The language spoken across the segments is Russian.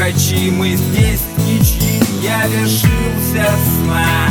врачи, мы здесь ничьи, я лишился сна.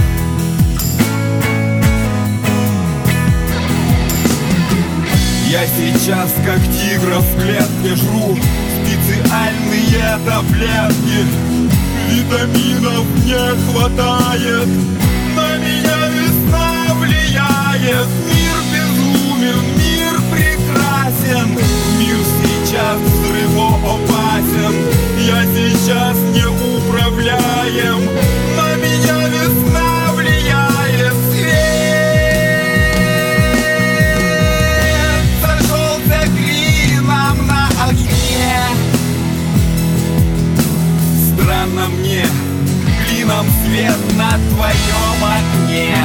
Я сейчас как тигра в клетке жру специальные таблетки. Витаминов не хватает, на меня весна влияет. Мир безумен, мир прекрасен, мир сейчас взрывоопасен. Я сейчас не управляем, на меня весна влияет. Свет зажегся клином на огне. Странно мне, клином свет на твоем окне.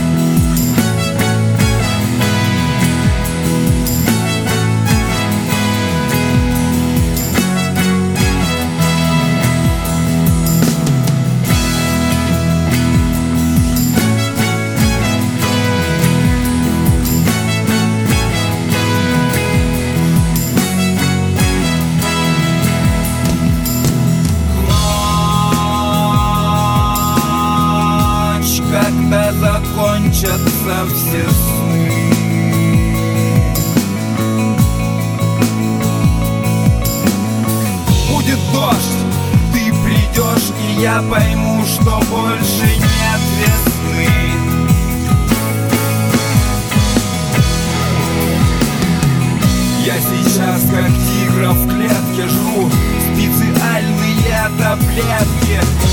Когда закончатся все сны, будет дождь, ты придешь, и я пойму, что больше нет весны. Я сейчас как тигра в клетке жру специальные таблетки.